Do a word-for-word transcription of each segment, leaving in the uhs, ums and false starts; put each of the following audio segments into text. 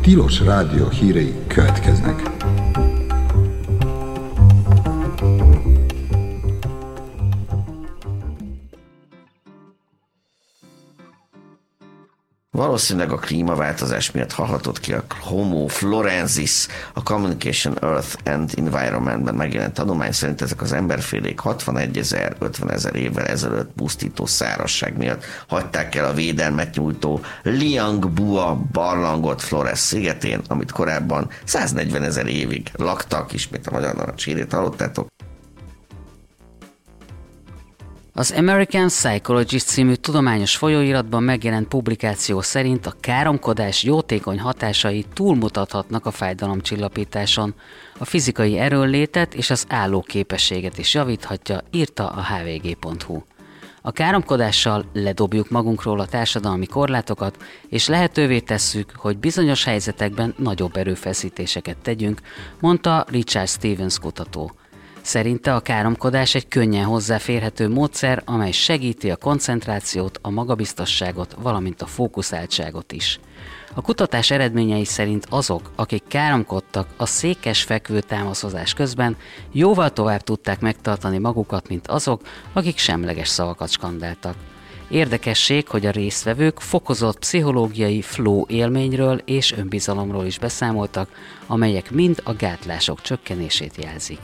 Tilos Rádió hírei következnek. Valószínűleg a klímaváltozás miatt hallhatott ki a Homo florensis, a Communication Earth and Environment-ben megjelent tanulmány szerint ezek az emberfélék hatvanegyezer-ötven ezer évvel ezelőtt pusztító szárazság miatt hagyták el a védelmet nyújtó Liangbua barlangot Flores szigetén, amit korábban száznegyven ezer évig laktak, ismét a magyar narancssírét hallottátok. Az American Psychologist című tudományos folyóiratban megjelent publikáció szerint a káromkodás jótékony hatásai túlmutathatnak a fájdalomcsillapításon. A fizikai erőnlétet és az állóképességet is javíthatja, írta a há vé gé pont hú. A káromkodással ledobjuk magunkról a társadalmi korlátokat, és lehetővé tesszük, hogy bizonyos helyzetekben nagyobb erőfeszítéseket tegyünk, mondta Richard Stevens kutató. Szerinte a káromkodás egy könnyen hozzáférhető módszer, amely segíti a koncentrációt, a magabiztosságot, valamint a fókuszáltságot is. A kutatás eredményei szerint azok, akik káromkodtak a székes fekvő támaszozás közben, jóval tovább tudták megtartani magukat, mint azok, akik semleges szavakat skandáltak. Érdekesség, hogy a résztvevők fokozott pszichológiai flow élményről és önbizalomról is beszámoltak, amelyek mind a gátlások csökkenését jelzik.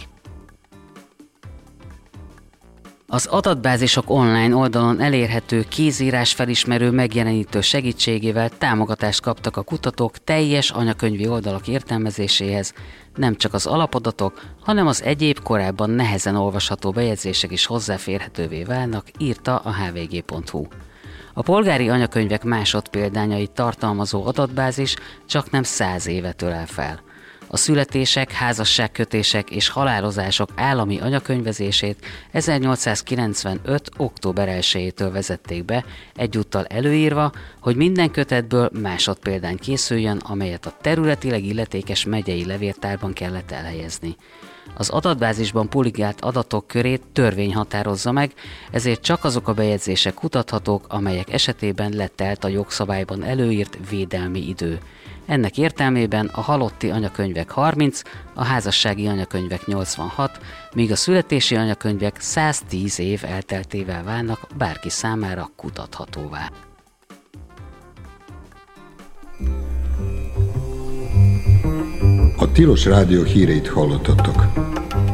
Az adatbázisok online oldalon elérhető kézírás felismerő megjelenítő segítségével támogatást kaptak a kutatók teljes anyakönyvi oldalak értelmezéséhez, nem csak az alapadatok, hanem az egyéb korábban nehezen olvasható bejegyzések is hozzáférhetővé válnak, írta a há vé gé pont hú. A polgári anyakönyvek másodpéldányait tartalmazó adatbázis csaknem száz évet ölel fel. A születések, házasságkötések és halálozások állami anyakönyvezését ezernyolcszázkilencvenöt. október elsejétől vezették be, egyúttal előírva, hogy minden kötetből másodpéldány készüljön, amelyet a területileg illetékes megyei levéltárban kellett elhelyezni. Az adatbázisban publikált adatok körét törvény határozza meg, ezért csak azok a bejegyzések kutathatók, amelyek esetében letelt a jogszabályban előírt védelmi idő. Ennek értelmében a halotti anyakönyvek harminc, a házassági anyakönyvek nyolcvanhat, míg a születési anyakönyvek száztíz év elteltével válnak bárki számára kutathatóvá. A Tilos Rádió híreit hallottatok.